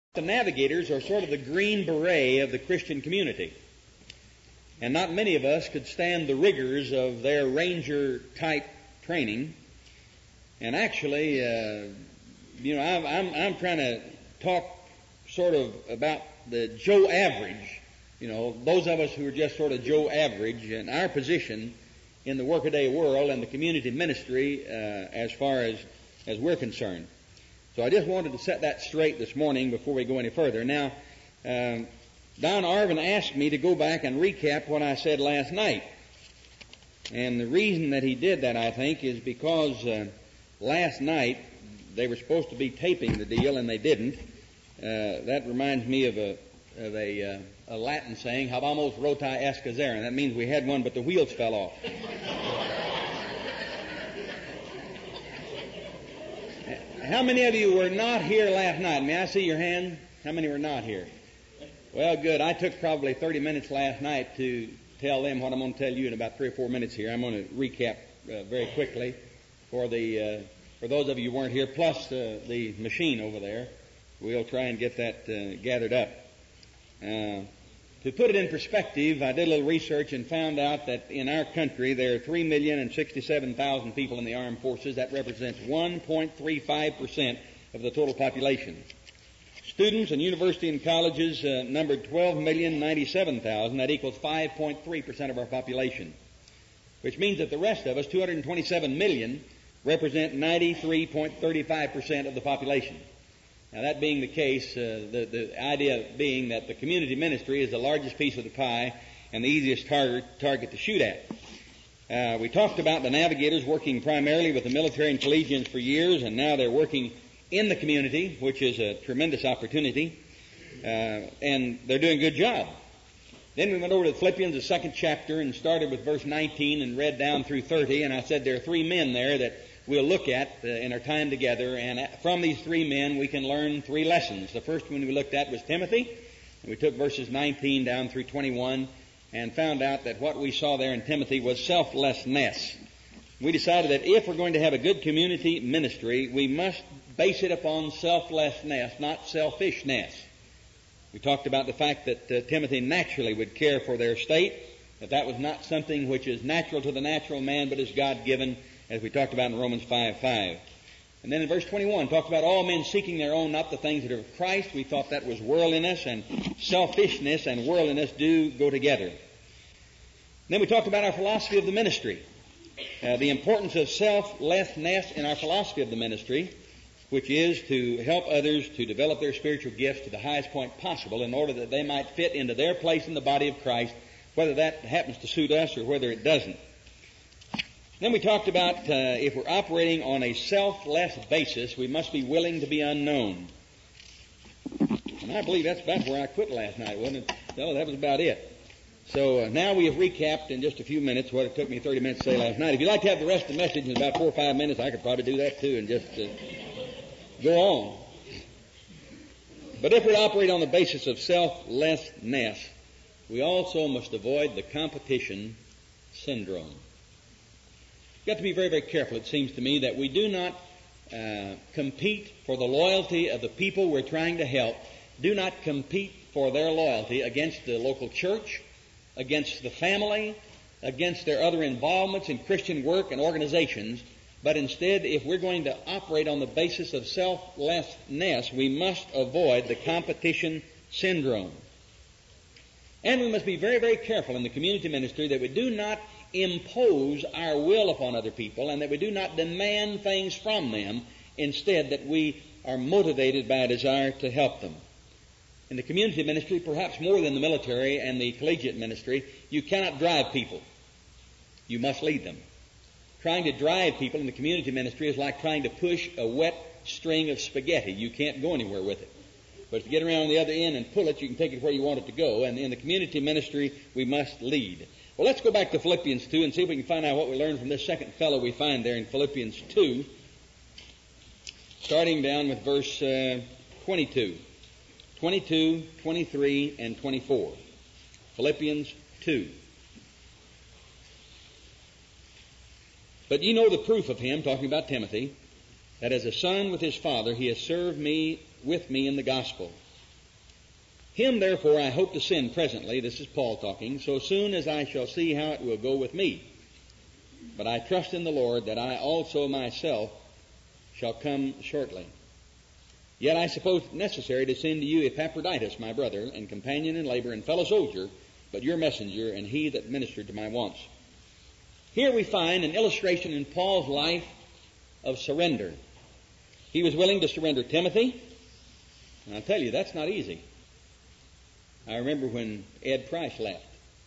The navigators are sort of the green beret of the Christian community. And not many of us could stand the rigors of their ranger-type training. And actually, I'm trying to talk sort of about the Joe average. Those of us who are just sort of Joe average and our position in the workaday world and the community ministry as far as we're concerned. So I just wanted to set that straight this morning before we go any further. Now, Don Arvin asked me to go back and recap what I said last night. And the reason that he did that, I think, is because last night they were supposed to be taping the deal and they didn't. That reminds me of a Latin saying, habamos rota escazera. That means we had one, but the wheels fell off. How many of you were not here last night? May I see your hand? How many were not here? Well, good. I took probably 30 minutes last night to tell them what I'm going to tell you in about 3 or 4 minutes here. I'm going to recap very quickly for those of you who weren't here, plus the machine over there. We'll try and get that gathered up. To put it in perspective, I did a little research and found out that in our country there are 3,067,000 people in the armed forces. That represents 1.35% of the total population. Students in university and colleges numbered 12,097,000. That equals 5.3% of our population, which means that the rest of us, 227 million, represent 93.35% of the population. Now, that being the case, the idea being that the community ministry is the largest piece of the pie and the easiest target to shoot at. We talked about the navigators working primarily with the military and collegians for years, and now they're working in the community, which is a tremendous opportunity, and they're doing a good job. Then we went over to Philippians, the second chapter, and started with verse 19 and read down through 30, and I said there are 3 men there that we'll look at in our time together, and from these 3 men we can learn 3 lessons. The first one we looked at was Timothy, and we took verses 19 down through 21 and found out that what we saw there in Timothy was selflessness. We decided that if we're going to have a good community ministry, we must base it upon selflessness, not selfishness. We talked about the fact that Timothy naturally would care for their state, that was not something which is natural to the natural man, but is God-given, as we talked about in Romans 5:5. And then in verse 21, talked about all men seeking their own, not the things that are of Christ. We thought that was worldliness, and selfishness and worldliness do go together. And then we talked about our philosophy of the ministry, the importance of selflessness in our philosophy of the ministry, which is to help others to develop their spiritual gifts to the highest point possible in order that they might fit into their place in the body of Christ, whether that happens to suit us or whether it doesn't. Then we talked about if we're operating on a selfless basis, we must be willing to be unknown. And I believe that's about where I quit last night, wasn't it? No, that was about it. So now we have recapped in just a few minutes what it took me 30 minutes to say last night. If you'd like to have the rest of the message in about 4 or 5 minutes, I could probably do that too and just go on. But if we operate on the basis of selflessness, we also must avoid the competition syndrome. You've got to be very, very careful, it seems to me, that we do not compete for the loyalty of the people we're trying to help. Do not compete for their loyalty against the local church, against the family, against their other involvements in Christian work and organizations. But instead, if we're going to operate on the basis of selflessness, we must avoid the competition syndrome. And we must be very, very careful in the community ministry that we do not impose our will upon other people and that we do not demand things from them. Instead, that we are motivated by a desire to help them. In the community ministry, perhaps more than the military and the collegiate ministry, you cannot drive people. You must lead them. Trying to drive people in the community ministry is like trying to push a wet string of spaghetti. You can't go anywhere with it. But if you get around the other end and pull it, you can take it where you want it to go. And in the community ministry, we must lead. Well, let's go back to Philippians 2 and see if we can find out what we learned from this second fellow we find there in Philippians 2, starting down with verse 22, 23, and 24. Philippians 2. But ye know the proof of him, talking about Timothy, that as a son with his father he has served me with me in the gospel. Him, therefore, I hope to send presently, this is Paul talking, so soon as I shall see how it will go with me. But I trust in the Lord that I also myself shall come shortly. Yet I suppose it necessary to send to you Epaphroditus, my brother, and companion in labor, and fellow soldier, but your messenger, and he that ministered to my wants. Here we find an illustration in Paul's life of surrender. He was willing to surrender Timothy, and I'll tell you, that's not easy. I remember when Ed Price left.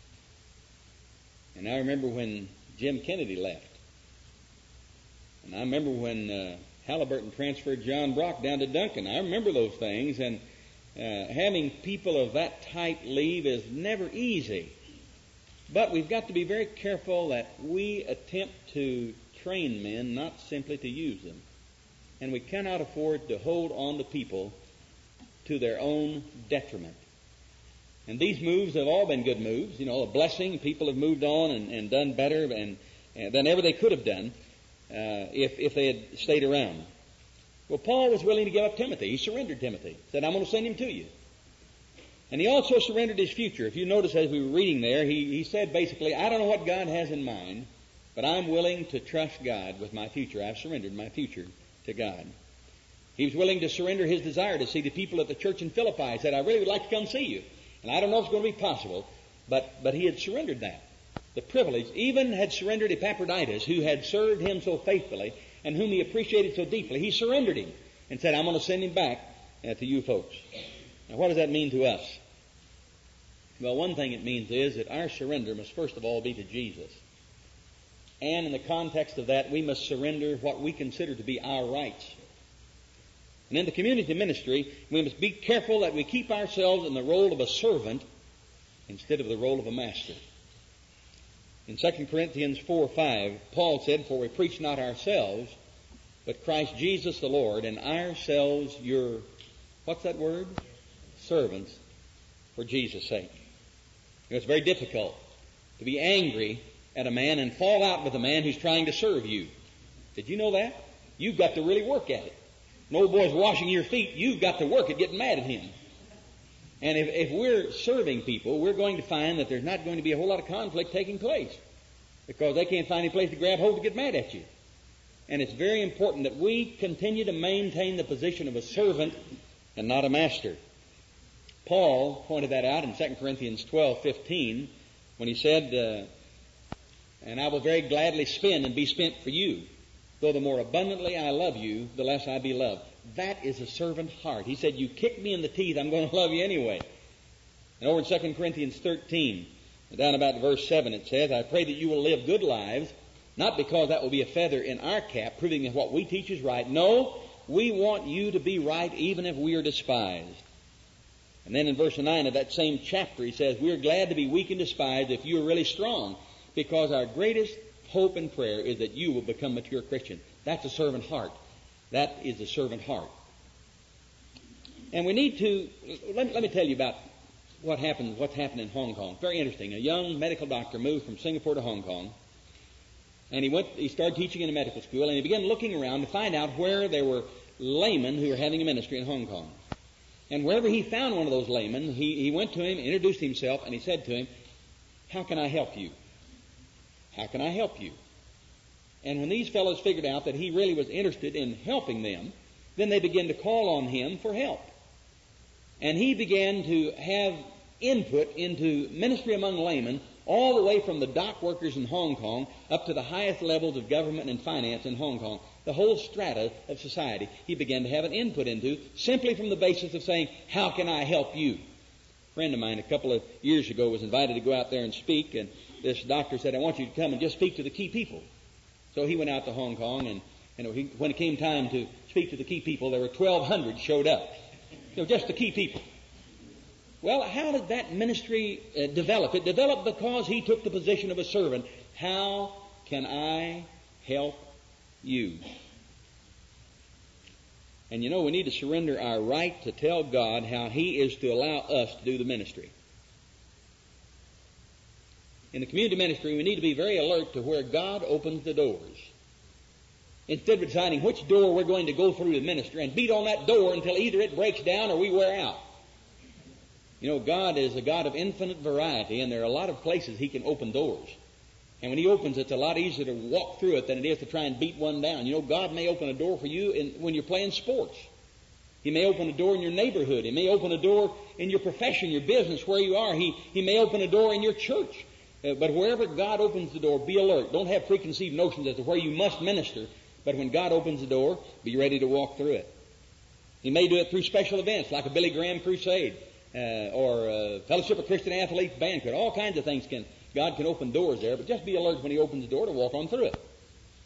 And I remember when Jim Kennedy left. And I remember when Halliburton transferred John Brock down to Duncan. I remember those things, and having people of that type leave is never easy. But we've got to be very careful that we attempt to train men, not simply to use them. And we cannot afford to hold on to people to their own detriment. And these moves have all been good moves, a blessing. People have moved on and done better than ever they could have done if they had stayed around. Well, Paul was willing to give up Timothy. He surrendered Timothy. Said, I'm going to send him to you. And he also surrendered his future. If you notice as we were reading there, he said basically, I don't know what God has in mind, but I'm willing to trust God with my future. I've surrendered my future to God. He was willing to surrender his desire to see the people at the church in Philippi. He said, I really would like to come see you. And I don't know if it's going to be possible, but he had surrendered that. The privilege, even had surrendered Epaphroditus, who had served him so faithfully and whom he appreciated so deeply. He surrendered him and said, I'm going to send him back to you folks. Now, what does that mean to us? Well, one thing it means is that our surrender must first of all be to Jesus. And in the context of that, we must surrender what we consider to be our rights. And in the community ministry, we must be careful that we keep ourselves in the role of a servant instead of the role of a master. In 2 Corinthians 4:5, Paul said, For we preach not ourselves, but Christ Jesus the Lord, and ourselves your, what's that word? Servants, for Jesus' sake. It's very difficult to be angry at a man and fall out with a man who's trying to serve you. Did you know that? You've got to really work at it. An old boy's washing your feet, you've got to work at getting mad at him. And if we're serving people, we're going to find that there's not going to be a whole lot of conflict taking place because they can't find any place to grab hold to get mad at you. And it's very important that we continue to maintain the position of a servant and not a master. Paul pointed that out in 2 Corinthians 12:15 when he said, and I will very gladly spend and be spent for you. Though the more abundantly I love you, the less I be loved. That is a servant heart. He said, you kick me in the teeth, I'm going to love you anyway. And over in 2 Corinthians 13, down about verse 7, it says, I pray that you will live good lives, not because that will be a feather in our cap, proving that what we teach is right. No, we want you to be right even if we are despised. And then in verse 9 of that same chapter, he says, we are glad to be weak and despised if you are really strong, because our greatest hope and prayer is that you will become a mature Christian. That's a servant heart. That is a servant heart. And we need to, let me tell you about what's happened in Hong Kong. Very interesting. A young medical doctor moved from Singapore to Hong Kong. And he started teaching in a medical school, and he began looking around to find out where there were laymen who were having a ministry in Hong Kong. And wherever he found one of those laymen, he went to him, introduced himself, and he said to him, how can I help you? How can I help you? And when these fellows figured out that he really was interested in helping them, then they began to call on him for help. And he began to have input into ministry among laymen all the way from the dock workers in Hong Kong up to the highest levels of government and finance in Hong Kong. The whole strata of society he began to have an input into simply from the basis of saying, how can I help you? A friend of mine a couple of years ago was invited to go out there and speak, and this doctor said, I want you to come and just speak to the key people. So he went out to Hong Kong, and when it came time to speak to the key people, there were 1,200 showed up. Just the key people. Well, how did that ministry develop? It developed because he took the position of a servant. How can I help you? And we need to surrender our right to tell God how He is to allow us to do the ministry. In the community ministry, we need to be very alert to where God opens the doors. Instead of deciding which door we're going to go through the ministry and beat on that door until either it breaks down or we wear out. You know, God is a God of infinite variety, and there are a lot of places He can open doors. And when He opens, it's a lot easier to walk through it than it is to try and beat one down. You know, God may open a door for you when you're playing sports. He may open a door in your neighborhood. He may open a door in your profession, your business, where you are. He may open a door in your church. But wherever God opens the door, be alert. Don't have preconceived notions as to where you must minister. But when God opens the door, be ready to walk through it. He may do it through special events like a Billy Graham crusade or a Fellowship of Christian Athletes banquet. All kinds of things God can open doors there, but just be alert when He opens the door to walk on through it.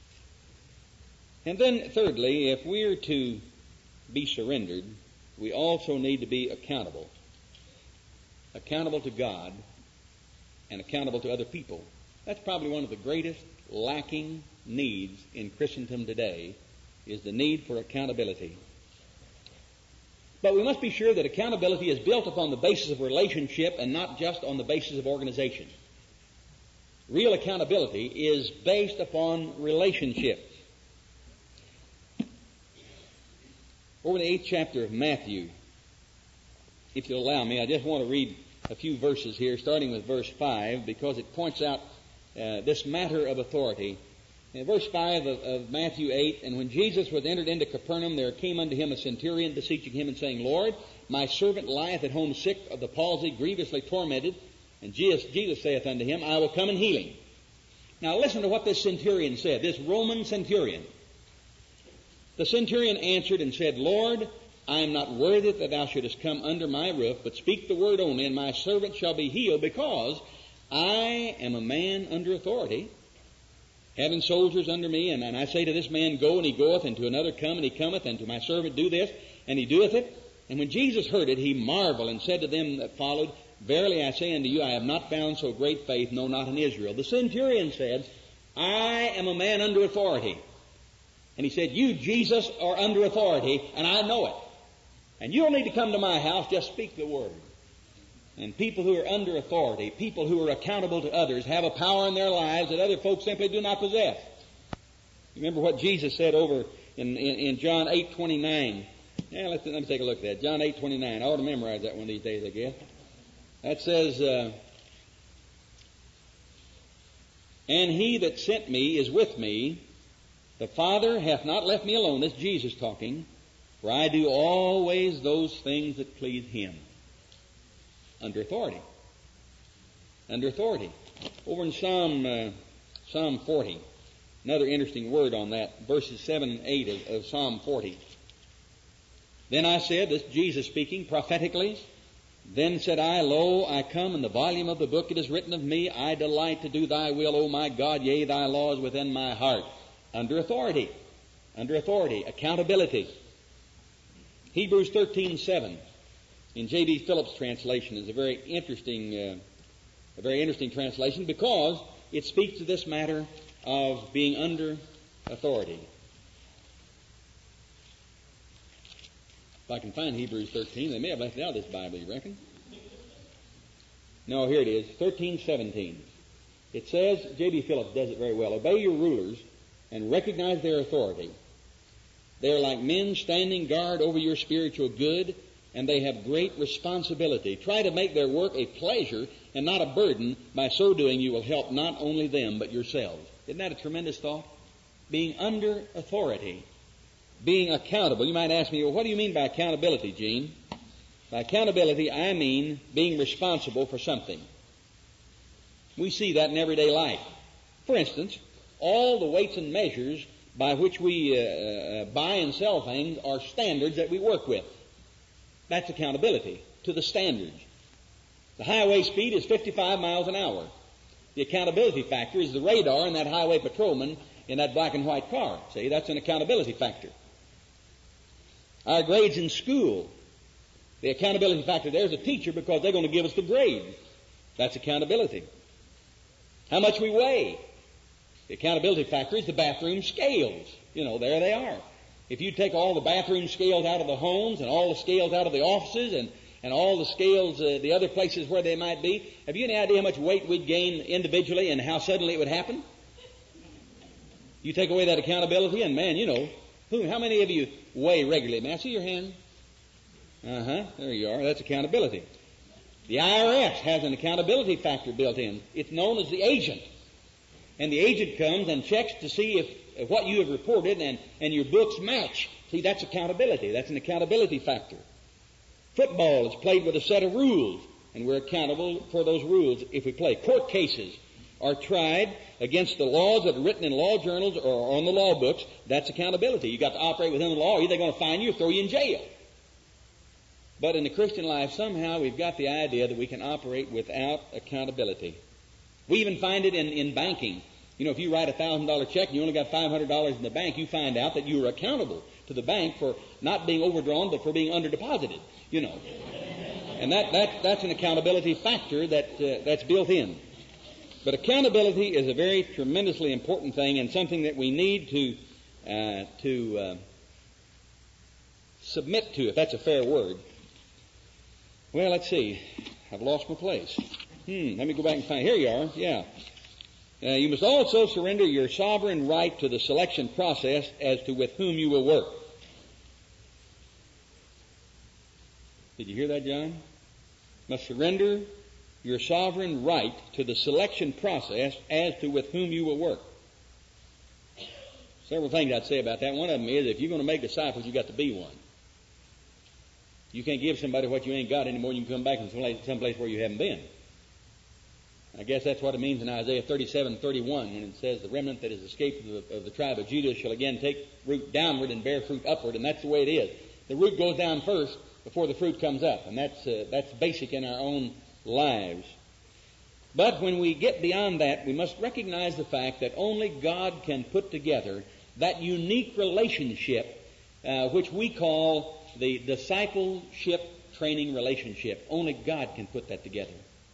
And then thirdly, if we're to be surrendered, we also need to be accountable. Accountable to God and accountable to other people. That's probably one of the greatest lacking needs in Christendom today, is the need for accountability. But we must be sure that accountability is built upon the basis of relationship and not just on the basis of organization. Real accountability is based upon relationship. Over the 8th chapter of Matthew, if you'll allow me, I just want to read a few verses here, starting with verse 5, because it points out this matter of authority. In verse 5 of Matthew 8, and when Jesus was entered into Capernaum, there came unto him a centurion, beseeching him and saying, Lord, my servant lieth at home sick of the palsy, grievously tormented. And Jesus saith unto him, I will come and heal him. Now listen to what this centurion said, this Roman centurion. The centurion answered and said, Lord, I am not worthy that thou shouldest come under my roof, but speak the word only, and my servant shall be healed, because I am a man under authority, having soldiers under me, and I say to this man, go, and he goeth, and to another, come, and he cometh, and to my servant, do this, and he doeth it. And when Jesus heard it, he marveled, and said to them that followed, Verily I say unto you, I have not found so great faith, no, not in Israel. The centurion said, I am a man under authority. And he said, you, Jesus, are under authority, and I know it. And you don't need to come to my house, just speak the word. And people who are under authority, people who are accountable to others, have a power in their lives that other folks simply do not possess. Remember what Jesus said over in John 8:29. Yeah, let me take a look at that. John 8:29. I ought to memorize that one of these days, I guess. That says, and he that sent me is with me. The Father hath not left me alone. This is Jesus talking. For I do always those things that please him. Under authority. Under authority. Over in Psalm 40, another interesting word on that, verses 7 and 8 of Psalm 40. Then I said, this is Jesus speaking prophetically, then said I, Lo, I come, in the volume of the book it is written of me, I delight to do thy will, O my God, yea, thy law is within my heart. Under authority. Under authority. Accountability. Hebrews 13:7 in J.B. Phillips' translation is a very interesting translation, because it speaks to this matter of being under authority. If I can find Hebrews 13, they may have left it out of this Bible, you reckon? No, here it is, 13:17. It says, J.B. Phillips does it very well, obey your rulers and recognize their authority. They are like men standing guard over your spiritual good, and they have great responsibility. Try to make their work a pleasure and not a burden. By so doing, you will help not only them, but yourselves. Isn't that a tremendous thought? Being under authority. Being accountable. You might ask me, well, what do you mean by accountability, Gene? By accountability, I mean being responsible for something. We see that in everyday life. For instance, all the weights and measures by which we buy and sell things are standards that we work with. That's accountability to the standards. The highway speed is 55 miles an hour. The accountability factor is the radar in that highway patrolman in that black and white car. See, that's an accountability factor. Our grades in school, the accountability factor there is a teacher, because they're going to give us the grade. That's accountability. How much we weigh. The accountability factor is the bathroom scales. You know, there they are. If you take all the bathroom scales out of the homes and all the scales out of the offices and all the scales, the other places where they might be, have you any idea how much weight we'd gain individually and how suddenly it would happen? You take away that accountability and, man, you know, how many of you weigh regularly? May I see your hand? There you are. That's accountability. The IRS has an accountability factor built in. It's known as the agent. And the agent comes and checks to see if what you have reported and your books match. See, that's accountability. That's an accountability factor. Football is played with a set of rules, and we're accountable for those rules if we play. Court cases are tried against the laws that are written in law journals or on the law books. That's accountability. You've got to operate within the law. Either they're going to fine you or throw you in jail. But in the Christian life, somehow we've got the idea that we can operate without accountability. We even find it in banking. You know, if you write a $1,000 check and you only got $500 in the bank, you find out that you are accountable to the bank for not being overdrawn, but for being underdeposited, you know. And that's an accountability factor that's built in. But accountability is a very tremendously important thing and something that we need to submit to, if that's a fair word. Well, let's see. I've lost my place. Let me go back and find. Here you are. Yeah. You must also surrender your sovereign right to the selection process as to with whom you will work. Did you hear that, John? Must surrender your sovereign right to the selection process as to with whom you will work. Several things I'd say about that. One of them is if you're going to make disciples, you've got to be one. You can't give somebody what you ain't got anymore. You can come back from someplace where you haven't been. I guess that's what it means in Isaiah 37:31 when it says, the remnant that is escaped of the tribe of Judah shall again take root downward and bear fruit upward. And that's the way it is. The root goes down first before the fruit comes up. And that's basic in our own lives. But when we get beyond that, we must recognize the fact that only God can put together that unique relationship which we call the discipleship training relationship. Only God can put that together.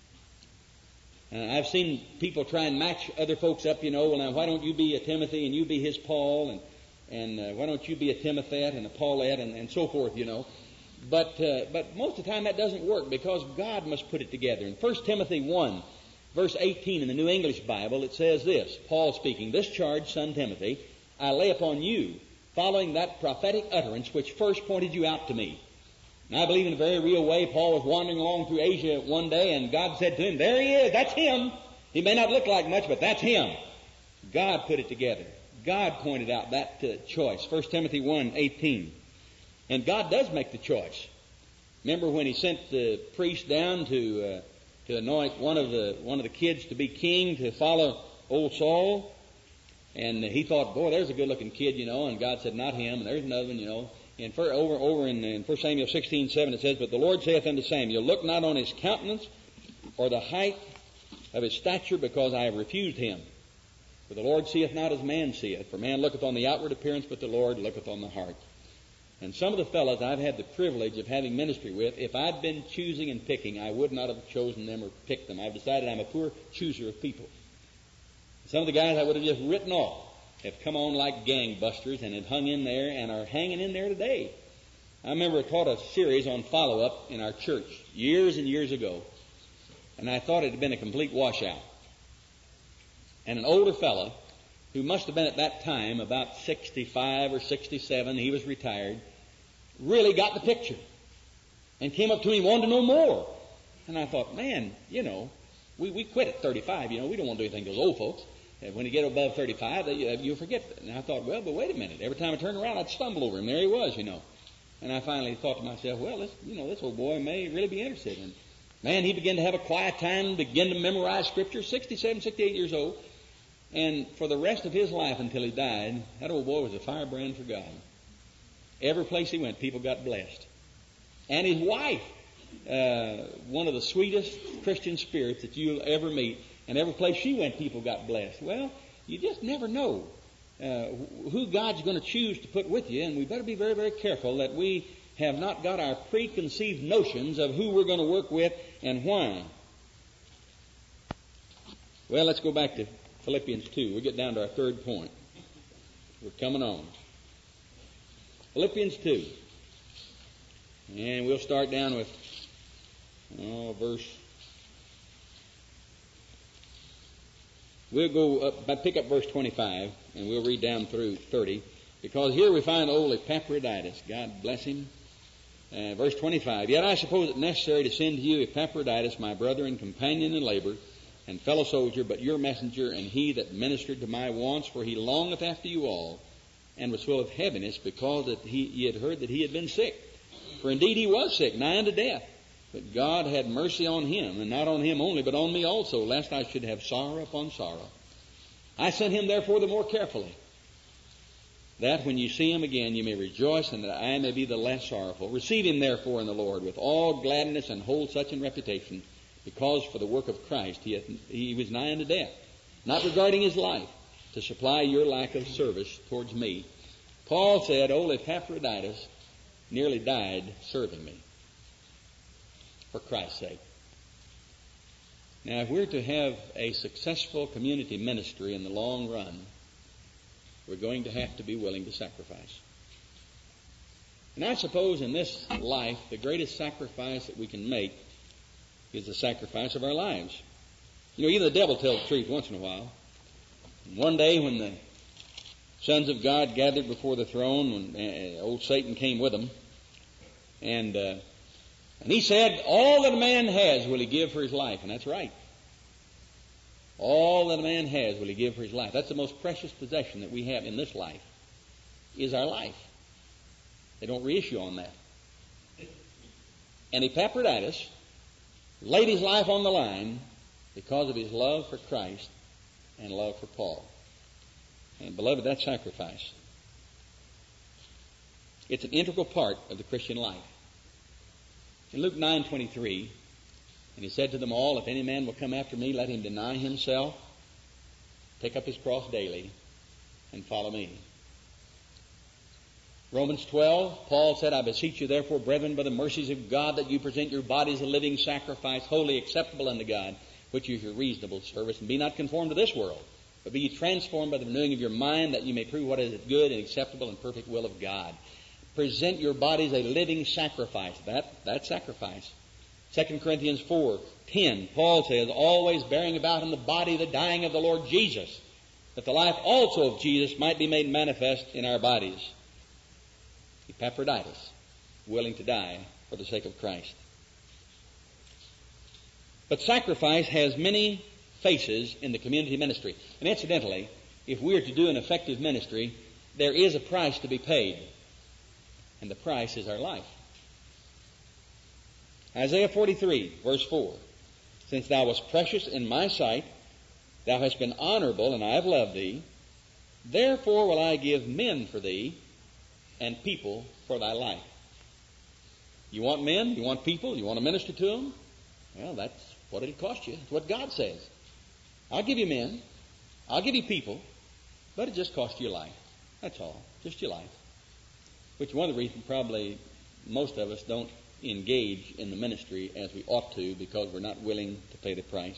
I've seen people try and match other folks up, you know. Well, now, why don't you be a Timothy and you be his Paul, and why don't you be a Timothette and a Paulette and so forth, you know. But most of the time that doesn't work because God must put it together. In 1 Timothy 1, verse 18 in the New English Bible, it says this, Paul speaking, "This charge, son Timothy, I lay upon you, following that prophetic utterance which first pointed you out to me." And I believe in a very real way, Paul was wandering along through Asia one day, and God said to him, "There he is, that's him. He may not look like much, but that's him." God put it together. God pointed out that choice. 1 Timothy 1:18. And God does make the choice. Remember when he sent the priest down to anoint one of the kids to be king to follow old Saul? And he thought, boy, there's a good-looking kid, you know. And God said, not him. And there's another one, you know. And over in 1 Samuel 16:7 it says, "But the Lord saith unto Samuel, Look not on his countenance or the height of his stature, because I have refused him. For the Lord seeth not as man seeth. For man looketh on the outward appearance, but the Lord looketh on the heart." And some of the fellows I've had the privilege of having ministry with, if I'd been choosing and picking, I would not have chosen them or picked them. I've decided I'm a poor chooser of people. Some of the guys I would have just written off have come on like gangbusters and have hung in there and are hanging in there today. I remember I taught a series on follow-up in our church years and years ago, and I thought it had been a complete washout. And an older fellow, who must have been at that time about 65 or 67, he was retired, really got the picture and came up to me and wanted to know more. And I thought, man, you know, we quit at 35, you know, we don't want to do anything to those old folks. When you get above 35, you forget that. And I thought, well, but wait a minute. Every time I turned around, I'd stumble over him. There he was, you know. And I finally thought to myself, well, this old boy may really be interested. And man, he began to have a quiet time, began to memorize Scripture, 67, 68 years old. And for the rest of his life until he died, that old boy was a firebrand for God. Every place he went, people got blessed. And his wife, one of the sweetest Christian spirits that you'll ever meet. And every place she went, people got blessed. Well, you just never know who God's going to choose to put with you, and we better be very, very careful that we have not got our preconceived notions of who we're going to work with and why. Well, let's go back to Philippians 2. We'll get down to our third point. We're coming on. Philippians 2. And we'll start down with We'll go up, pick up verse 25, and we'll read down through 30, because here we find old Epaphroditus, God bless him, Verse 25, Yet I suppose it necessary to send to you Epaphroditus, my brother and companion in labor, and fellow soldier, but your messenger, and he that ministered to my wants, for he longeth after you all, and was full of heaviness, because that ye had heard that he had been sick. For indeed he was sick, nigh unto death. But God had mercy on him, and not on him only, but on me also, lest I should have sorrow upon sorrow. I sent him therefore the more carefully, that when you see him again you may rejoice, and that I may be the less sorrowful. Receive him therefore in the Lord with all gladness, and hold such in reputation, because for the work of Christ he was nigh unto death, not regarding his life, to supply your lack of service towards me. Paul said, old Epaphroditus nearly died serving me for Christ's sake. Now, if we're to have a successful community ministry in the long run, we're going to have to be willing to sacrifice. And I suppose in this life, the greatest sacrifice that we can make is the sacrifice of our lives. You know, even the devil tells the truth once in a while. And one day when the sons of God gathered before the throne, when old Satan came with them, and he said, all that a man has will he give for his life. And that's right. All that a man has will he give for his life. That's the most precious possession that we have in this life, is our life. They don't reissue on that. And Epaphroditus laid his life on the line because of his love for Christ and love for Paul. And beloved, that's sacrifice. It's an integral part of the Christian life. In Luke 9:23, and he said to them all, if any man will come after me, let him deny himself, take up his cross daily, and follow me. Romans 12, Paul said, I beseech you therefore, brethren, by the mercies of God, that you present your bodies a living sacrifice, wholly acceptable unto God, which is your reasonable service. And be not conformed to this world, but be ye transformed by the renewing of your mind, that you may prove what is the good and acceptable and perfect will of God. Present your bodies a living sacrifice. That's sacrifice. 2 Corinthians 4:10, Paul says, always bearing about in the body the dying of the Lord Jesus, that the life also of Jesus might be made manifest in our bodies. Epaphroditus, willing to die for the sake of Christ. But sacrifice has many faces in the community ministry. And incidentally, if we are to do an effective ministry, there is a price to be paid. And the price is our life. Isaiah 43, verse 4. Since thou wast precious in my sight, thou hast been honorable, and I have loved thee. Therefore will I give men for thee, and people for thy life. You want men? You want people? You want to minister to them? Well, that's what it'll cost you. That's what God says. I'll give you men. I'll give you people. But it just costs you your life. That's all. Just your life. Which is one of the reasons probably most of us don't engage in the ministry as we ought to, because we're not willing to pay the price.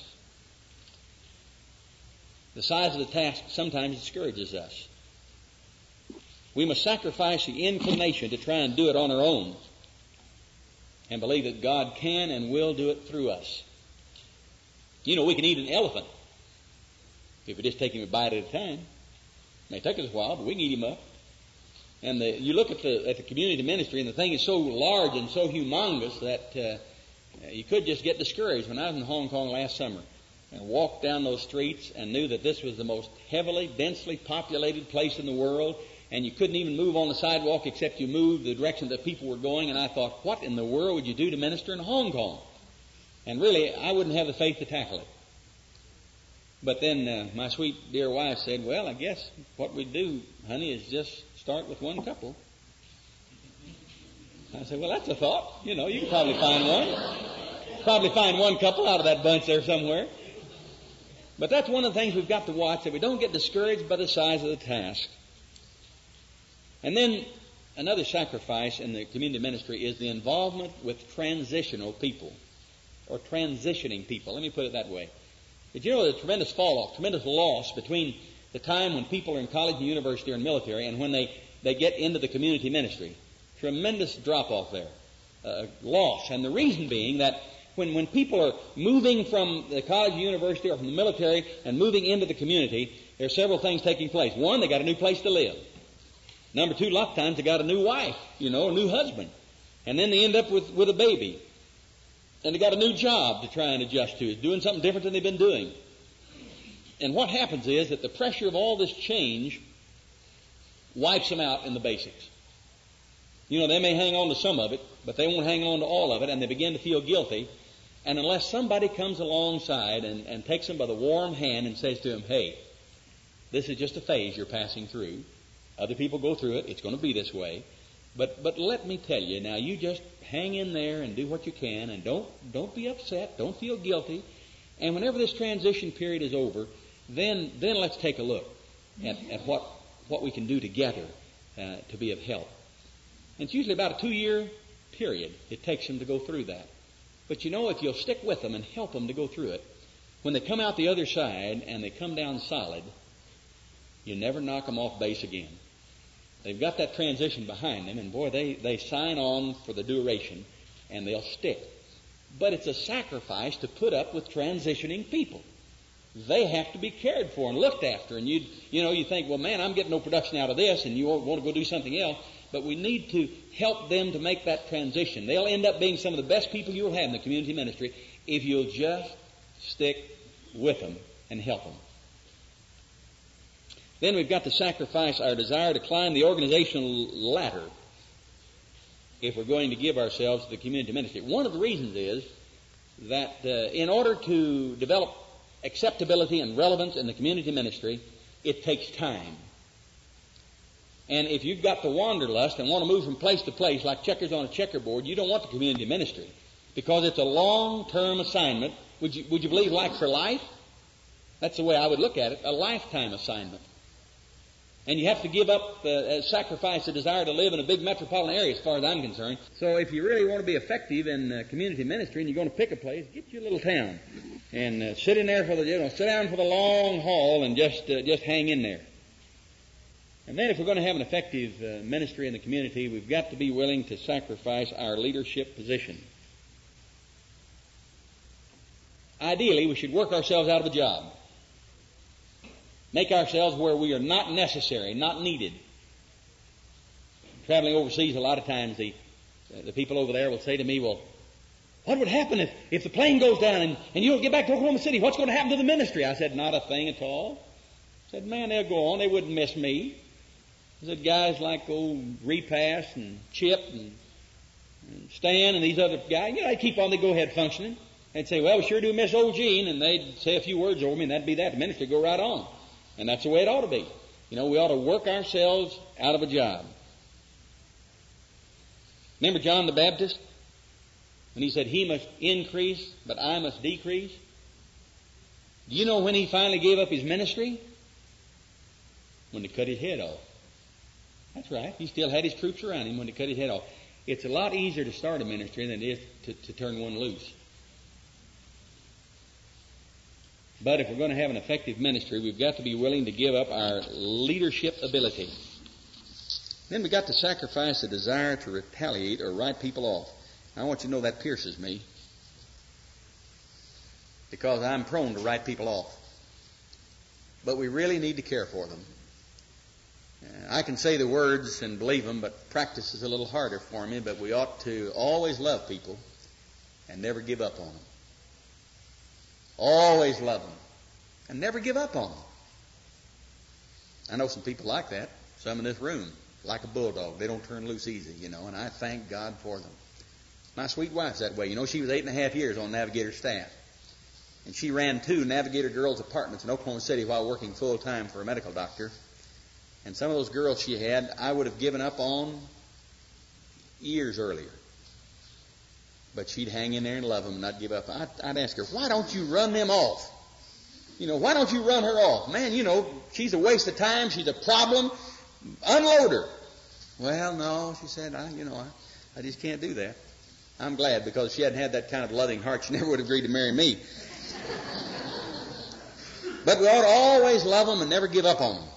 The size of the task sometimes discourages us. We must sacrifice the inclination to try and do it on our own and believe that God can and will do it through us. You know, we can eat an elephant if we just take him a bite at a time. It may take us a while, but we can eat him up. And you look at the community ministry, and the thing is so large and so humongous that you could just get discouraged. When I was in Hong Kong last summer and walked down those streets and knew that this was the most heavily, densely populated place in the world, and you couldn't even move on the sidewalk except you moved the direction that people were going, and I thought, what in the world would you do to minister in Hong Kong? And really, I wouldn't have the faith to tackle it. But then my sweet dear wife said, well, I guess what we do, honey, is just start with one couple. I said, well, that's a thought. You know, you can probably find one. Probably find one couple out of that bunch there somewhere. But that's one of the things we've got to watch, that we don't get discouraged by the size of the task. And then another sacrifice in the community ministry is the involvement with transitional people, or transitioning people. Let me put it that way. Did you know there's a tremendous fall-off, tremendous loss between the time when people are in college and university or in military and when they get into the community ministry? Tremendous drop-off there. Loss. And the reason being that when people are moving from the college and university or from the military and moving into the community, there are several things taking place. One, they got a new place to live. Number two, a lot of times they got a new wife, a new husband. And then they end up with a baby. And they got a new job to try and adjust to. It's doing something different than they've been doing. And what happens is that the pressure of all this change wipes them out in the basics. You know, they may hang on to some of it, but they won't hang on to all of it, and they begin to feel guilty. And unless somebody comes alongside and takes them by the warm hand and says to them, hey, this is just a phase you're passing through. Other people go through it. It's going to be this way. But let me tell you, now you just hang in there and do what you can, and don't be upset. Don't feel guilty. And whenever this transition period is over, then let's take a look at what we can do together to be of help. And it's usually about a 2-year period it takes them to go through that. But you know, if you'll stick with them and help them to go through it, when they come out the other side and they come down solid, you never knock them off base again. They've got that transition behind them, and boy, they sign on for the duration, and they'll stick. But it's a sacrifice to put up with transitioning people. They have to be cared for and looked after, and you think, well, man, I'm getting no production out of this, and you want to go do something else. But we need to help them to make that transition. They'll end up being some of the best people you'll have in the community ministry if you'll just stick with them and help them. Then we've got to sacrifice our desire to climb the organizational ladder if we're going to give ourselves to the community ministry. One of the reasons is that in order to develop acceptability and relevance in the community ministry, it takes time. And if you've got the wanderlust and want to move from place to place like checkers on a checkerboard, you don't want the community ministry because it's a long-term assignment. Would you believe like for life? That's the way I would look at it, a lifetime assignment. And you have to give up, sacrifice the desire to live in a big metropolitan area as far as I'm concerned. So if you really want to be effective in community ministry and you're going to pick a place, get you a little town and sit in there sit down for the long haul and just hang in there. And then if we're going to have an effective ministry in the community, we've got to be willing to sacrifice our leadership position. Ideally, we should work ourselves out of a job. Make ourselves where we are not necessary, not needed. Traveling overseas, a lot of times the people over there will say to me, well, what would happen if the plane goes down and you don't get back to Oklahoma City? What's going to happen to the ministry? I said, not a thing at all. I said, man, they'll go on. They wouldn't miss me. I said, guys like old Repass and Chip and Stan and these other guys, they keep on, they go ahead functioning. They'd say, well, we sure do miss old Gene, and they'd say a few words over me, and that'd be that. The ministry would go right on. And that's the way it ought to be. We ought to work ourselves out of a job. Remember John the Baptist? When he said, he must increase, but I must decrease. Do you know when he finally gave up his ministry? When they cut his head off. That's right. He still had his troops around him when they cut his head off. It's a lot easier to start a ministry than it is to turn one loose. But if we're going to have an effective ministry, we've got to be willing to give up our leadership ability. Then we've got to sacrifice the desire to retaliate or write people off. I want you to know that pierces me, because I'm prone to write people off. But we really need to care for them. I can say the words and believe them, but practice is a little harder for me. But we ought to always love people and never give up on them. Always love them and never give up on them. I know some people like that. Some in this room, like a bulldog. They don't turn loose easy, and I thank God for them. My sweet wife's that way. She was 8.5 years on Navigator staff. And she ran 2 Navigator girls' apartments in Oklahoma City while working full-time for a medical doctor. And some of those girls she had, I would have given up on years earlier. But she'd hang in there and love them and not give up. I'd ask her, why don't you run them off? Why don't you run her off? Man, she's a waste of time. She's a problem. Unload her. Well, no, she said, I just can't do that. I'm glad, because if she hadn't had that kind of loving heart, she never would have agreed to marry me. But we ought to always love them and never give up on them.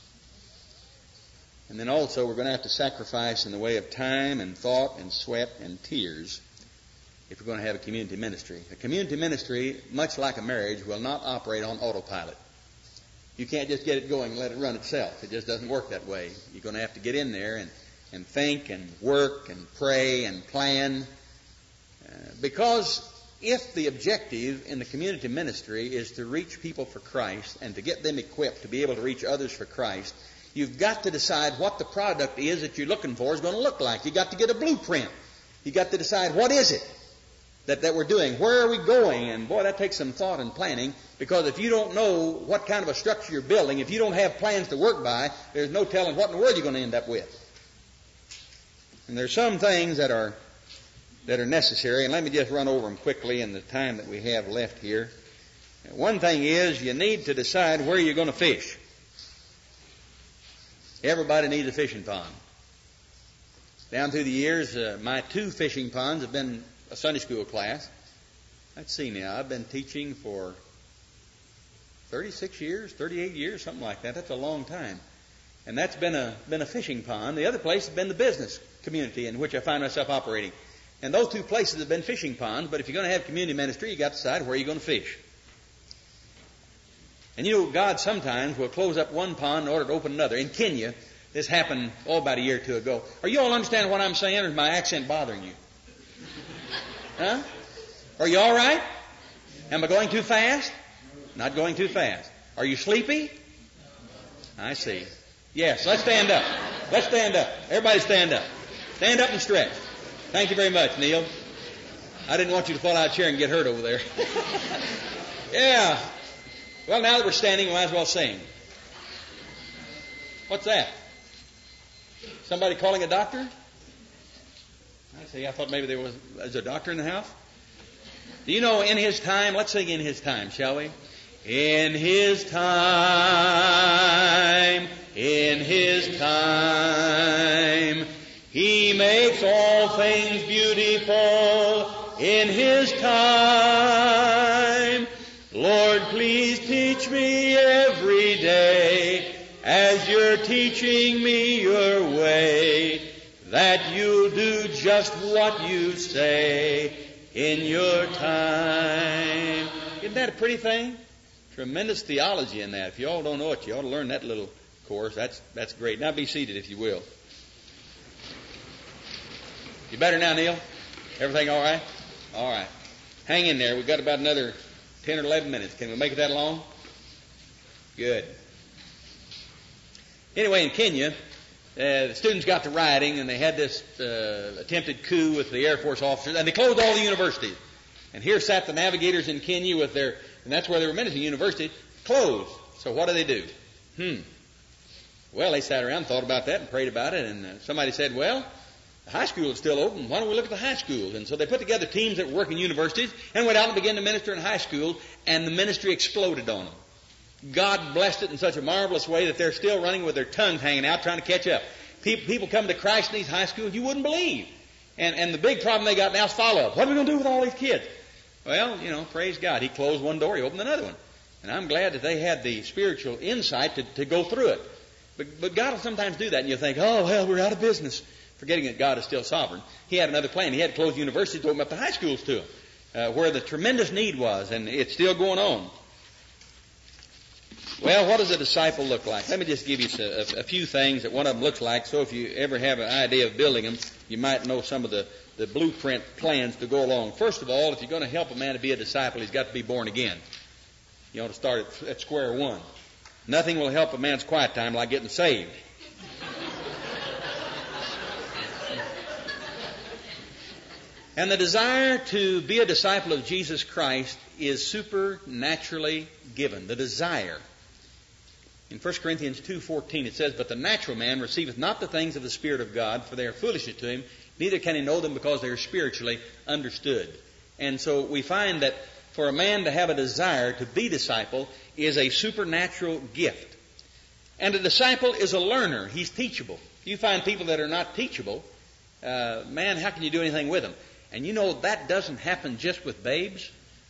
And then also we're going to have to sacrifice in the way of time and thought and sweat and tears if we're going to have a community ministry. A community ministry, much like a marriage, will not operate on autopilot. You can't just get it going and let it run itself. It just doesn't work that way. You're going to have to get in there and think and work and pray and plan. Because if the objective in the community ministry is to reach people for Christ and to get them equipped to be able to reach others for Christ, you've got to decide what the product is that you're looking for is going to look like. You've got to get a blueprint. You've got to decide what is it that we're doing. Where are we going? And boy, that takes some thought and planning, because if you don't know what kind of a structure you're building, if you don't have plans to work by, there's no telling what in the world you're going to end up with. And there's some things that are necessary, and let me just run over them quickly in the time that we have left here. One thing is you need to decide where you're going to fish. Everybody needs a fishing pond. Down through the years, my 2 fishing ponds have been a Sunday school class. Let's see now, I've been teaching for 36 years, 38 years, something like that. That's a long time. And that's been a fishing pond. The other place has been the business community in which I find myself operating. And those 2 places have been fishing ponds, but if you're going to have community ministry, you've got to decide where you're going to fish. And you know, God sometimes will close up one pond in order to open another. In Kenya, this happened about a year or 2 ago. Are you all understanding what I'm saying, or is my accent bothering you? Huh? Are you all right? Am I going too fast? Not going too fast. Are you sleepy? I see. Yes, let's stand up. Let's stand up. Everybody stand up. Stand up and stretch. Thank you very much, Neil. I didn't want you to fall out of the chair and get hurt over there. Yeah. Well, now that we're standing, we might as well sing. What's that? Somebody calling a doctor? I see. I thought maybe there was a doctor in the house. Do you know, in His time, let's sing In His time, shall we? In His time, in His time, He makes all things beautiful. In His time, Lord, please teach me every day as You're teaching me Your way, that You'll do just what You say in Your time. Isn't that a pretty thing? Tremendous theology in that. If you all don't know it, you ought to learn that little course. That's great. Now be seated if you will. You better now, Neil? Everything all right? All right. Hang in there. We've got about another 10 or 11 minutes. Can we make it that long? Good. Anyway, in Kenya, the students got to rioting, and they had this attempted coup with the Air Force officers, and they closed all the universities. And here sat the navigators in Kenya with their, and that's where they were ministering, university, closed. So what do? Well, they sat around and thought about that and prayed about it, and somebody said, well, the high school is still open. Why don't we look at the high schools? And so they put together teams that work in universities and went out and began to minister in high schools, and the ministry exploded on them. God blessed it in such a marvelous way that they're still running with their tongues hanging out trying to catch up. People come to Christ in these high schools you wouldn't believe. And the big problem they got now is follow-up. What are we going to do with all these kids? Well, praise God. He closed one door, He opened another one. And I'm glad that they had the spiritual insight to go through it. But God will sometimes do that, and you'll think, oh, well, we're out of business, forgetting that God is still sovereign. He had another plan. He had to close universities to open up the high schools to them, where the tremendous need was, and it's still going on. Well, what does a disciple look like? Let me just give you a few things that one of them looks like, so if you ever have an idea of building them, you might know some of the blueprint plans to go along. First of all, if you're going to help a man to be a disciple, he's got to be born again. You ought to start at square one. Nothing will help a man's quiet time like getting saved. And the desire to be a disciple of Jesus Christ is supernaturally given. The desire. In 1 Corinthians 2:14 it says, but the natural man receiveth not the things of the Spirit of God, for they are foolishness to him, neither can he know them because they are spiritually understood. And so we find that for a man to have a desire to be disciple is a supernatural gift. And a disciple is a learner. He's teachable. You find people that are not teachable, man, how can you do anything with them? And that doesn't happen just with babes.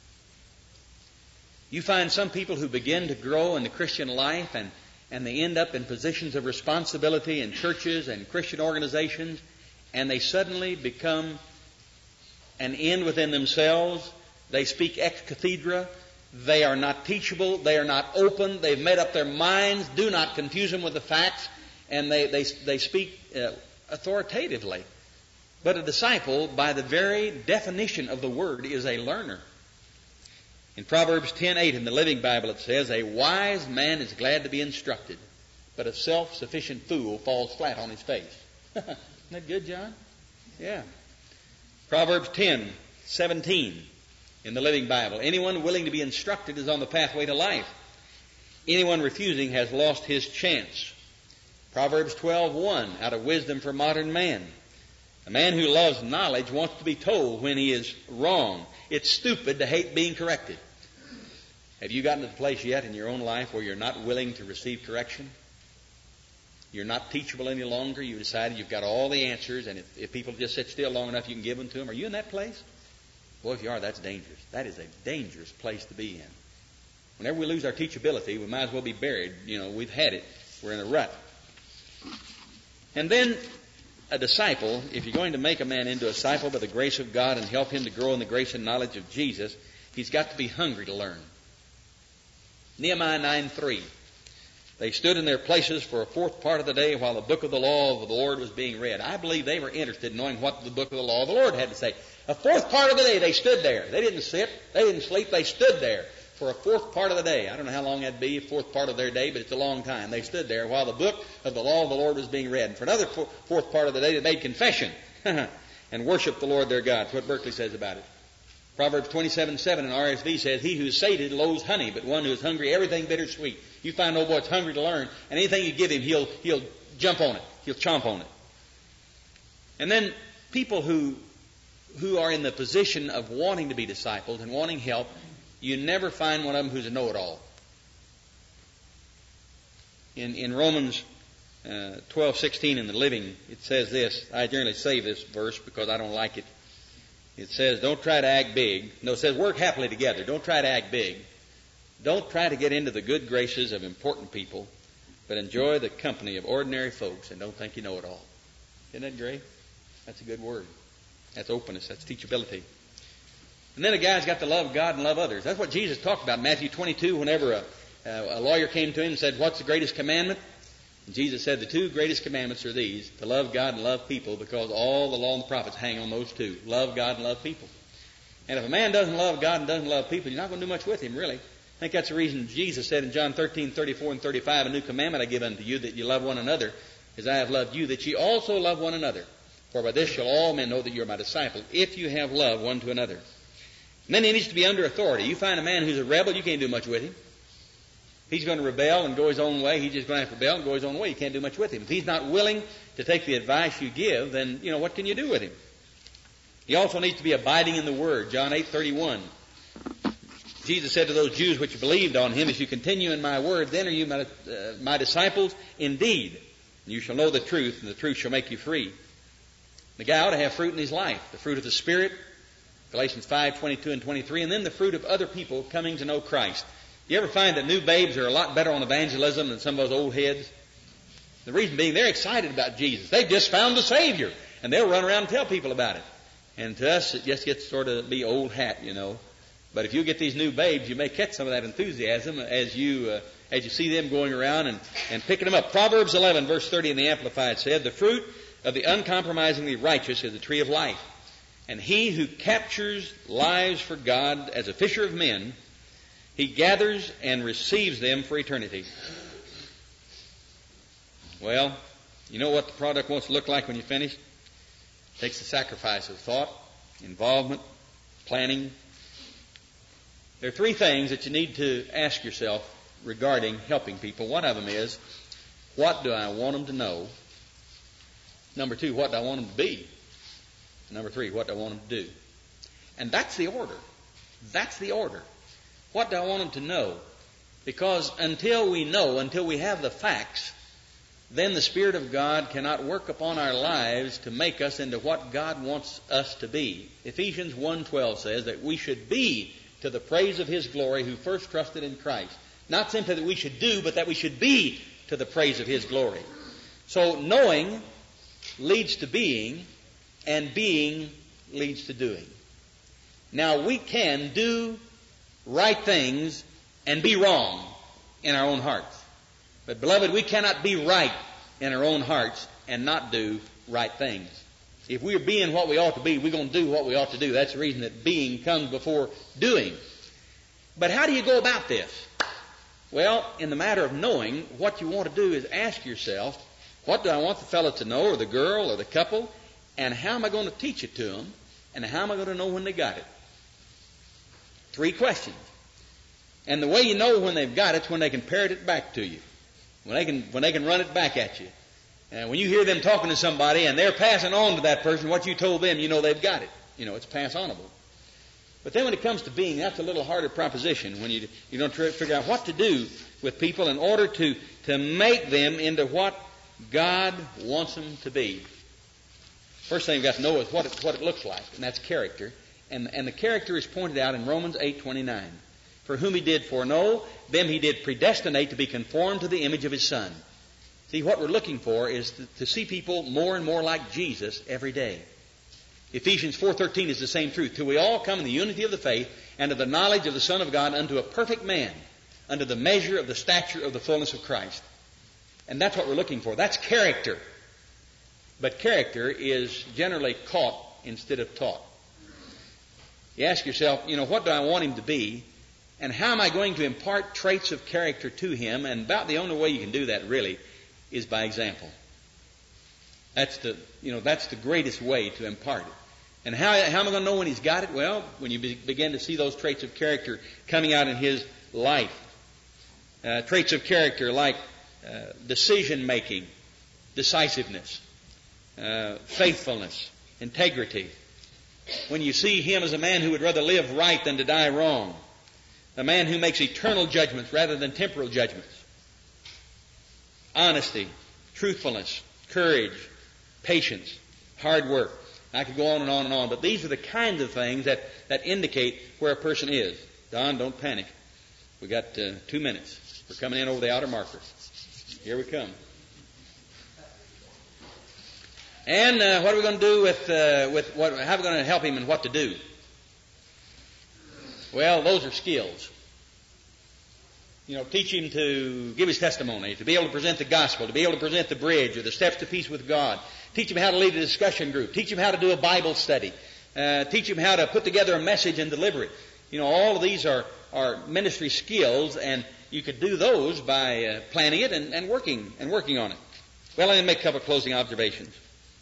You find some people who begin to grow in the Christian life and they end up in positions of responsibility in churches and Christian organizations, and they suddenly become an end within themselves. They speak ex cathedra. They are not teachable. They are not open. They've made up their minds. Do not confuse them with the facts. And they speak authoritatively. But a disciple, by the very definition of the word, is a learner. In Proverbs 10:8 in the Living Bible it says, "A wise man is glad to be instructed, but a self-sufficient fool falls flat on his face." Isn't that good, John? Yeah. Proverbs 10:17 in the Living Bible, "Anyone willing to be instructed is on the pathway to life. Anyone refusing has lost his chance." Proverbs 12:1, out of wisdom for modern man. "A man who loves knowledge wants to be told when he is wrong. It's stupid to hate being corrected." Have you gotten to the place yet in your own life where you're not willing to receive correction? You're not teachable any longer. You've decided you've got all the answers, and if people just sit still long enough, you can give them to them. Are you in that place? Boy, if you are, that's dangerous. That is a dangerous place to be in. Whenever we lose our teachability, we might as well be buried. We've had it. We're in a rut. And then a disciple, if you're going to make a man into a disciple by the grace of God and help him to grow in the grace and knowledge of Jesus, he's got to be hungry to learn. Nehemiah 9:3. "They stood in their places for a fourth part of the day while the book of the law of the Lord was being read." I believe they were interested in knowing what the book of the law of the Lord had to say. A fourth part of the day they stood there. They didn't sit. They didn't sleep. They stood there for a fourth part of the day. I don't know how long that'd be, a fourth part of their day, but it's a long time. They stood there while the book of the law of the Lord was being read. And for another fourth part of the day, they made confession and worshiped the Lord their God. That's what Berkeley says about it. Proverbs 27:7 in RSV says, "He who's sated loathes honey, but one who is hungry, everything bittersweet." You find an old boy that's hungry to learn, and anything you give him, he'll jump on it. He'll chomp on it. And then people who are in the position of wanting to be discipled and wanting help, you never find one of them who's a know-it-all. In Romans 12:16 in the Living, it says this. I generally save this verse because I don't like it. It says, "Don't try to act big." No, it says, "Work happily together." Don't try to act big. Don't try to get into the good graces of important people, but enjoy the company of ordinary folks and don't think you know it all. Isn't that great? That's a good word. That's openness. That's teachability. And then a guy's got to love God and love others. That's what Jesus talked about in Matthew 22 whenever a lawyer came to him and said, "What's the greatest commandment?" And Jesus said, "The two greatest commandments are these, to love God and love people, because all the law and the prophets hang on those two. Love God and love people." And if a man doesn't love God and doesn't love people, you're not going to do much with him, really. I think that's the reason Jesus said in John 13:34 and 35, "A new commandment I give unto you, that you love one another, as I have loved you, that ye also love one another. For by this shall all men know that you are my disciples, if you have love one to another." And then he needs to be under authority. You find a man who's a rebel, you can't do much with him. If he's going to rebel and go his own way, he's just going to have to rebel and go his own way. You can't do much with him. If he's not willing to take the advice you give, then, what can you do with him? He also needs to be abiding in the Word. John 8:31. Jesus said to those Jews which believed on him, "If you continue in my word, then are you my disciples indeed. You shall know the truth, and the truth shall make you free." The guy ought to have fruit in his life. The fruit of the Spirit, Galatians 5:22 and 23, and then the fruit of other people coming to know Christ. You ever find that new babes are a lot better on evangelism than some of those old heads? The reason being, they're excited about Jesus. They've just found the Savior, and they'll run around and tell people about it. And to us, it just gets sort of be old hat, But if you get these new babes, you may catch some of that enthusiasm as you see them going around and picking them up. Proverbs 11, verse 30 in the Amplified said, "The fruit of the uncompromisingly righteous is the tree of life. And he who captures lives for God as a fisher of men, he gathers and receives them for eternity." Well, you know what the product wants to look like when you finish? It takes the sacrifice of thought, involvement, planning. There are three things that you need to ask yourself regarding helping people. One of them is, what do I want them to know? Number two, what do I want them to be? Number three, what do I want them to do? And that's the order. That's the order. What do I want them to know? Because until we know, until we have the facts, then the Spirit of God cannot work upon our lives to make us into what God wants us to be. Ephesians 1:12 says that we should be to the praise of His glory who first trusted in Christ. Not simply that we should do, but that we should be to the praise of His glory. So knowing leads to being, and being leads to doing. Now we can do right things and be wrong in our own hearts. But beloved, we cannot be right in our own hearts and not do right things. If we're being what we ought to be, we're going to do what we ought to do. That's the reason that being comes before doing. But how do you go about this? Well, in the matter of knowing, what you want to do is ask yourself, what do I want the fellow to know, or the girl, or the couple, and how am I going to teach it to them, and how am I going to know when they got it? 3 questions. And the way you know when they've got it is when they can parrot it back to you, when they can run it back at you. And when you hear them talking to somebody and they're passing on to that person what you told them, you know they've got it. You know, it's pass-onable. But then when it comes to being, that's a little harder proposition when you don't try to figure out what to do with people in order to make them into what God wants them to be. First thing you've got to know is what it looks like, and that's character. And the character is pointed out in Romans 8:29. For whom he did foreknow, them he did predestinate to be conformed to the image of his Son. See, what we're looking for is to see people more and more like Jesus every day. Ephesians 4:13 is the same truth. Till we all come in the unity of the faith and of the knowledge of the Son of God unto a perfect man, unto the measure of the stature of the fullness of Christ. And that's what we're looking for. That's character. But character is generally caught instead of taught. You ask yourself, what do I want him to be? And how am I going to impart traits of character to him? And about the only way you can do that really is by example. That's the greatest way to impart it. And how am I going to know when he's got it? Well, when you begin to see those traits of character coming out in his life. Traits of character like decision-making, decisiveness, faithfulness, integrity. When you see him as a man who would rather live right than to die wrong. A man who makes eternal judgments rather than temporal judgments. Honesty, truthfulness, courage, patience, hard work. I could go on and on and on, but these are the kinds of things that indicate where a person is. Don, don't panic. We got 2 minutes. We're coming in over the outer marker. Here we come. And what are we going to do with what? How are we going to help him and what to do? Well, those are skills. Teach him to give his testimony, to be able to present the gospel, to be able to present the bridge or the steps to peace with God. Teach him how to lead a discussion group. Teach him how to do a Bible study. Teach him how to put together a message and deliver it. All of these are ministry skills, and you could do those by planning it and working on it. Well, let me make a couple of closing observations.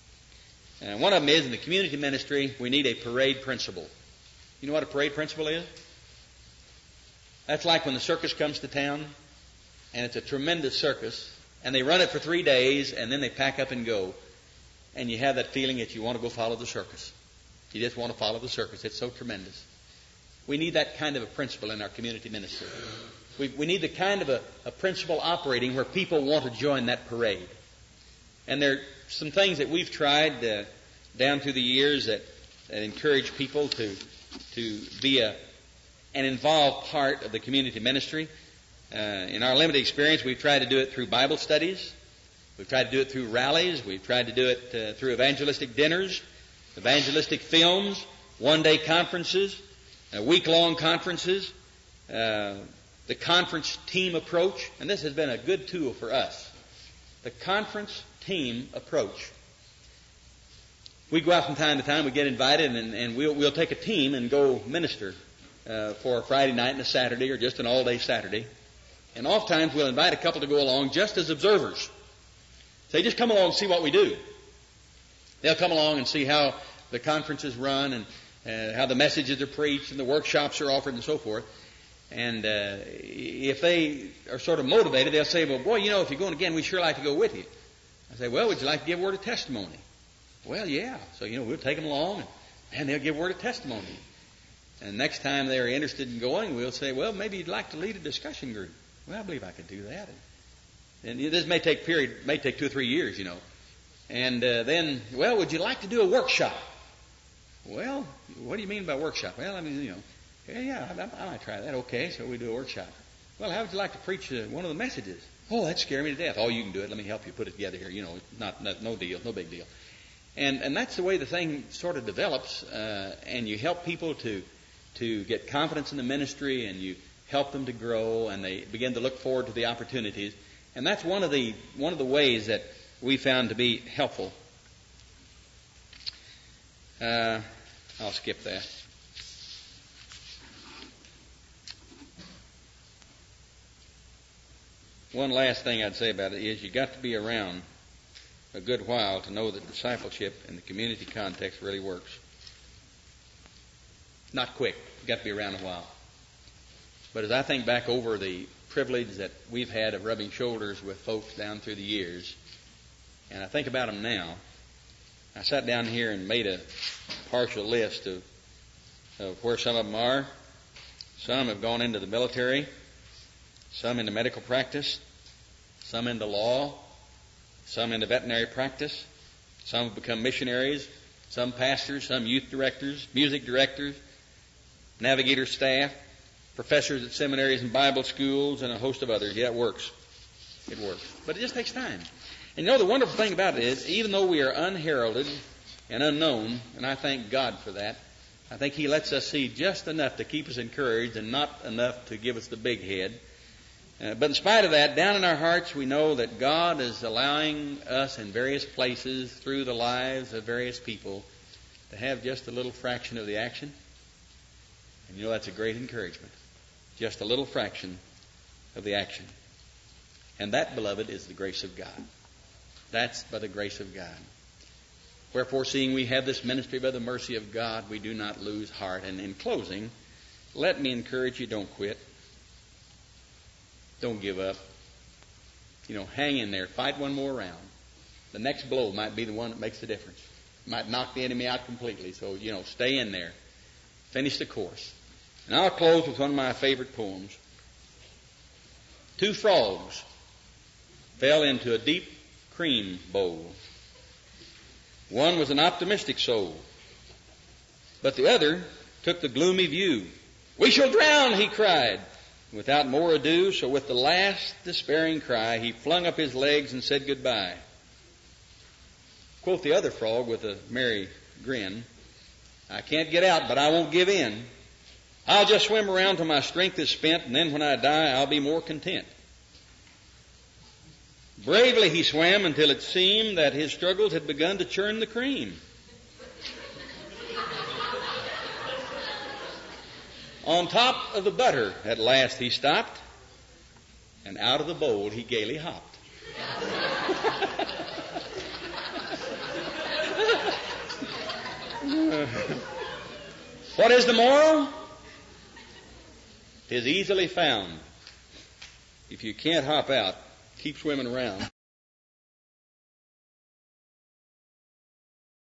One of them is, in the community ministry, we need a parade principle. You know what a parade principle is? That's like when the circus comes to town, and it's a tremendous circus, and they run it for 3 days, and then they pack up and go, and you have that feeling that you want to go follow the circus. You just want to follow the circus. It's so tremendous. We need that kind of a principle in our community ministry. We need the kind of a principle operating where people want to join that parade. And there are some things that we've tried down through the years that encourage people to be an involved part of the community ministry. In our limited experience, we've tried to do it through Bible studies. We've tried to do it through rallies. We've tried to do it through evangelistic dinners, evangelistic films, one-day conferences, week-long conferences, the conference team approach. And this has been a good tool for us. The conference team approach. We go out from time to time, we get invited, and we'll take a team and go minister for a Friday night and a Saturday, or just an all-day Saturday. And oftentimes we'll invite a couple to go along just as observers. They just come along and see what we do. They'll come along and see how the conferences run and how the messages are preached and the workshops are offered and so forth. And if they are sort of motivated, they'll say, well, boy, if you're going again, we'd sure like to go with you. I say, well, would you like to give a word of testimony? Well, yeah. So, we'll take them along, and they'll give a word of testimony. And next time they're interested in going, we'll say, well, maybe you'd like to lead a discussion group. Well, I believe I could do that. And this may take 2 or 3 years, And then, well, would you like to do a workshop? Well, what do you mean by workshop? Well, I might try that. Okay, so we do a workshop. Well, how would you like to preach one of the messages? Oh, that scared me to death. Oh, you can do it. Let me help you put it together here. No deal, no big deal. And that's the way the thing sort of develops, and you help people to get confidence in the ministry, and you help them to grow, and they begin to look forward to the opportunities. And that's one of the ways that we found to be helpful. I'll skip that. One last thing I'd say about it is you got to be around a good while to know that discipleship in the community context really works. Not quick. You got to be around a while. But as I think back over the privilege that we've had of rubbing shoulders with folks down through the years, and I think about them now, I sat down here and made a partial list of where some of them are. Some have gone into the military, some into medical practice, some into law, some into veterinary practice, some have become missionaries, some pastors, some youth directors, music directors, navigator staff, professors at seminaries and Bible schools, and a host of others. Yeah, it works. It works. But it just takes time. And the wonderful thing about it is, even though we are unheralded and unknown, and I thank God for that, I think He lets us see just enough to keep us encouraged and not enough to give us the big head. But in spite of that, down in our hearts, we know that God is allowing us in various places through the lives of various people to have just a little fraction of the action. And that's a great encouragement. Just a little fraction of the action. And that, beloved, is the grace of God. That's by the grace of God. Wherefore, seeing we have this ministry by the mercy of God, we do not lose heart. And in closing, let me encourage you, don't quit. Don't give up. Hang in there. Fight one more round. The next blow might be the one that makes the difference. It might knock the enemy out completely. So, stay in there. Finish the course. And I'll close with one of my favorite poems. 2 frogs fell into a deep cream bowl. One was an optimistic soul, but the other took the gloomy view. "We shall drown," he cried. Without more ado, so with the last despairing cry, he flung up his legs and said goodbye. Quoth the other frog with a merry grin, "I can't get out, but I won't give in. I'll just swim around till my strength is spent, and then when I die, I'll be more content." Bravely he swam until it seemed that his struggles had begun to churn the cream. On top of the butter at last he stopped, and out of the bowl he gaily hopped. What is the moral? 'Tis easily found. If you can't hop out, keep swimming around.